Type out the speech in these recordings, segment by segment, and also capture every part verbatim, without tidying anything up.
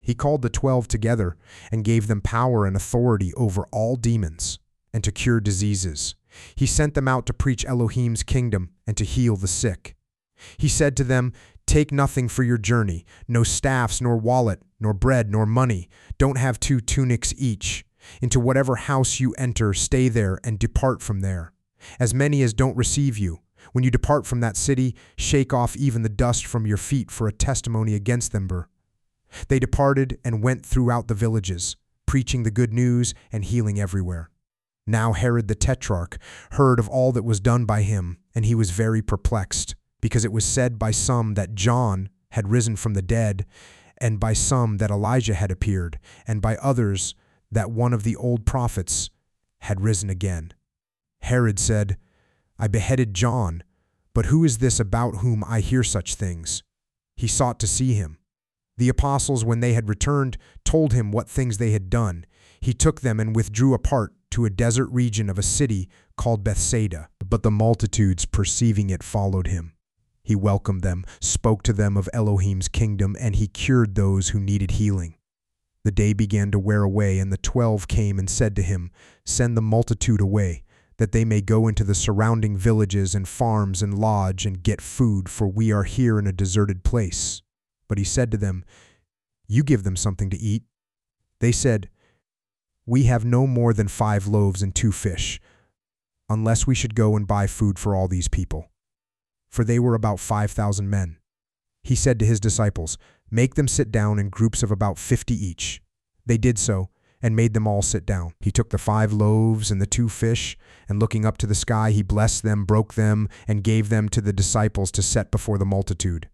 He called the twelve together and gave them power and authority over all demons and to cure diseases. He sent them out to preach Elohim's kingdom and to heal the sick. He said to them, "Take nothing for your journey, no staffs, nor wallet, nor bread, nor money. Don't have two tunics each. Into whatever house you enter, stay there and depart from there. As many as don't receive you, when you depart from that city, shake off even the dust from your feet for a testimony against them." They departed and went throughout the villages, preaching the good news and healing everywhere. Now Herod the Tetrarch heard of all that was done by him, and he was very perplexed, because it was said by some that John had risen from the dead, and by some that Elijah had appeared, and by others that one of the old prophets had risen again. Herod said, "I beheaded John, but who is this about whom I hear such things?" He sought to see him. The apostles, when they had returned, told him what things they had done. He took them and withdrew apart to a desert region of a city called Bethsaida. But the multitudes, perceiving it, followed him. He welcomed them, spoke to them of Elohim's kingdom, and he cured those who needed healing. The day began to wear away, and the twelve came and said to him, "Send the multitude away, that they may go into the surrounding villages and farms and lodge and get food, for we are here in a deserted place." But he said to them, "You give them something to eat." They said, "We have no more than five loaves and two fish, unless we should go and buy food for all these people." For they were about five thousand men. He said to his disciples, "Make them sit down in groups of about fifty each." They did so, and made them all sit down. He took the five loaves and the two fish, and looking up to the sky, he blessed them, broke them, and gave them to the disciples to set before the multitude.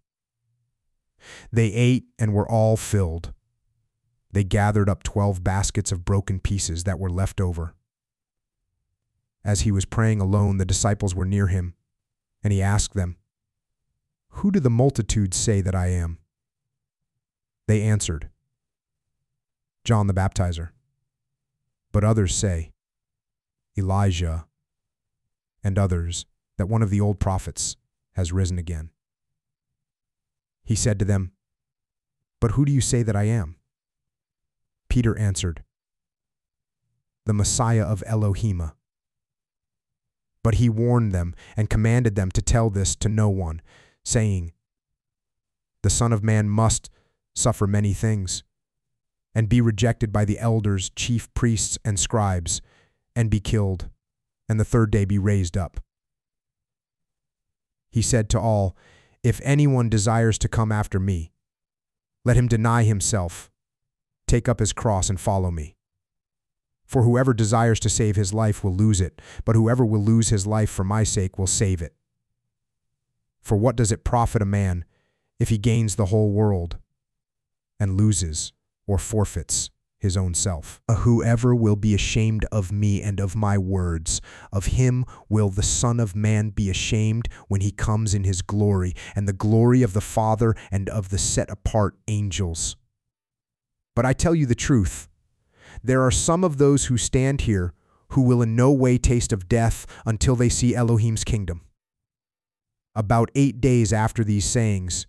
They ate and were all filled. They gathered up twelve baskets of broken pieces that were left over. As he was praying alone, the disciples were near him, and he asked them, "Who do the multitudes say that I am?" They answered, "John the Baptizer. But others say, Elijah, and others that one of the old prophets has risen again." He said to them, "But who do you say that I am?" Peter answered, "The Messiah of Elohim." But he warned them and commanded them to tell this to no one, saying, "The Son of Man must suffer many things, and be rejected by the elders, chief priests, and scribes, and be killed, and the third day be raised up." He said to all, "If anyone desires to come after me, let him deny himself, take up his cross, and follow me. For whoever desires to save his life will lose it, but whoever will lose his life for my sake will save it. For what does it profit a man if he gains the whole world and loses or forfeits his own self? Whoever will be ashamed of me and of my words, of him will the Son of Man be ashamed when he comes in his glory, and the glory of the Father and of the set-apart angels. But I tell you the truth, there are some of those who stand here who will in no way taste of death until they see Elohim's kingdom." About eight days after these sayings,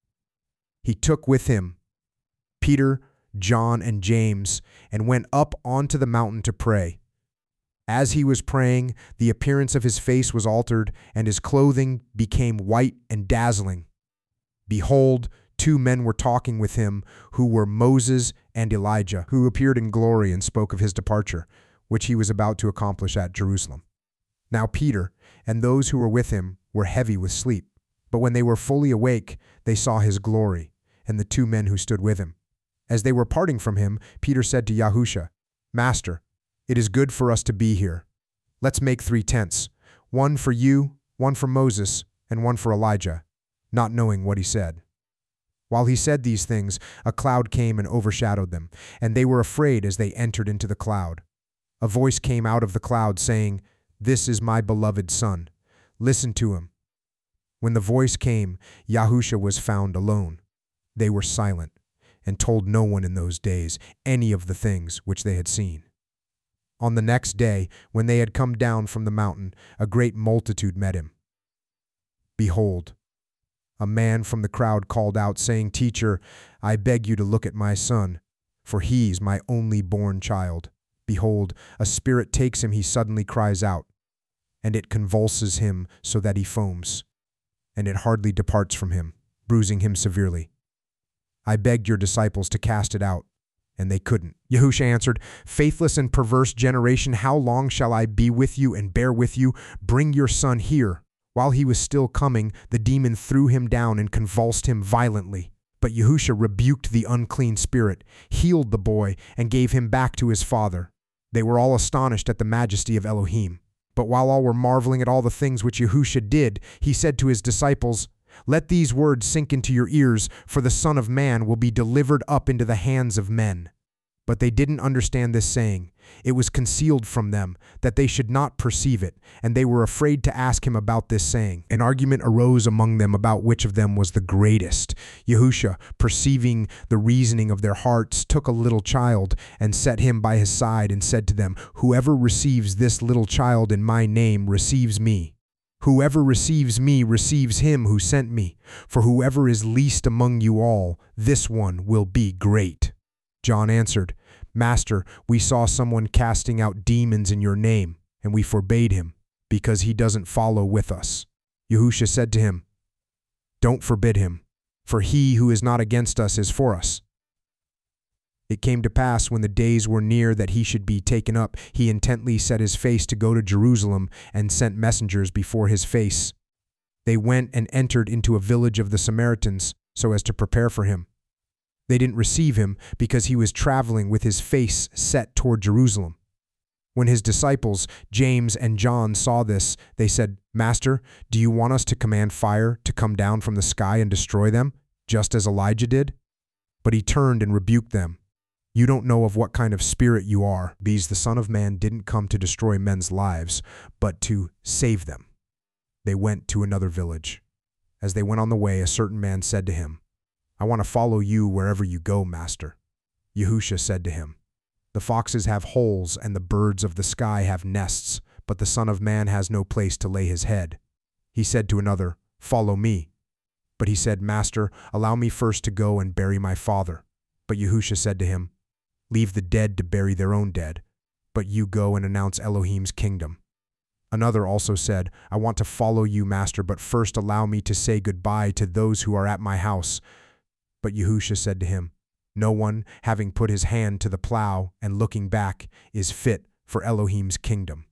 he took with him Peter, John, and James, and went up onto the mountain to pray. As he was praying, the appearance of his face was altered, and his clothing became white and dazzling. Behold, two men were talking with him, who were Moses and Elijah, who appeared in glory and spoke of his departure, which he was about to accomplish at Jerusalem. Now Peter and those who were with him were heavy with sleep, but when they were fully awake, they saw his glory and the two men who stood with him. As they were parting from him, Peter said to Yahusha, "Master, it is good for us to be here. Let's make three tents, one for you, one for Moses, and one for Elijah," not knowing what he said. While he said these things, a cloud came and overshadowed them, and they were afraid as they entered into the cloud. A voice came out of the cloud saying, "This is my beloved Son. Listen to him." When the voice came, Yahusha was found alone. They were silent and told no one in those days any of the things which they had seen. On the next day, when they had come down from the mountain, a great multitude met him. Behold, A man from the crowd called out, saying, "Teacher, I beg you to look at my son, for he is my only born child. Behold, a spirit takes him, he suddenly cries out, and it convulses him so that he foams, and it hardly departs from him, bruising him severely. I begged your disciples to cast it out, and they couldn't." Yahusha answered, "Faithless and perverse generation, how long shall I be with you and bear with you? Bring your son here." While he was still coming, the demon threw him down and convulsed him violently. But Yahusha rebuked the unclean spirit, healed the boy, and gave him back to his father. They were all astonished at the majesty of Elohim. But while all were marveling at all the things which Yahusha did, he said to his disciples, "Let these words sink into your ears, for the Son of Man will be delivered up into the hands of men." But they didn't understand this saying. It was concealed from them, that they should not perceive it, and they were afraid to ask him about this saying. An argument arose among them about which of them was the greatest. Yahusha, perceiving the reasoning of their hearts, took a little child and set him by his side and said to them, "Whoever receives this little child in my name receives me. Whoever receives me receives him who sent me. For whoever is least among you all, this one will be great." John answered, "Master, we saw someone casting out demons in your name, and we forbade him, because he doesn't follow with us." Yahusha said to him, "Don't forbid him, for he who is not against us is for us." It came to pass when the days were near that he should be taken up, he intently set his face to go to Jerusalem and sent messengers before his face. They went and entered into a village of the Samaritans so as to prepare for him. They didn't receive him because he was traveling with his face set toward Jerusalem. When his disciples, James and John, saw this, they said, "Master, do you want us to command fire to come down from the sky and destroy them, just as Elijah did?" But he turned and rebuked them. "You don't know of what kind of spirit you are, because the Son of Man didn't come to destroy men's lives, but to save them." They went to another village. As they went on the way, a certain man said to him, "I want to follow you wherever you go, Master." Yahusha said to him, "The foxes have holes and the birds of the sky have nests, but the Son of Man has no place to lay his head." He said to another, "Follow me." But he said, "Master, allow me first to go and bury my father." But Yahusha said to him, "Leave the dead to bury their own dead, but you go and announce Elohim's kingdom." Another also said, "I want to follow you, Master, but first allow me to say goodbye to those who are at my house." But Yahusha said to him, "No one, having put his hand to the plow and looking back, is fit for Elohim's kingdom."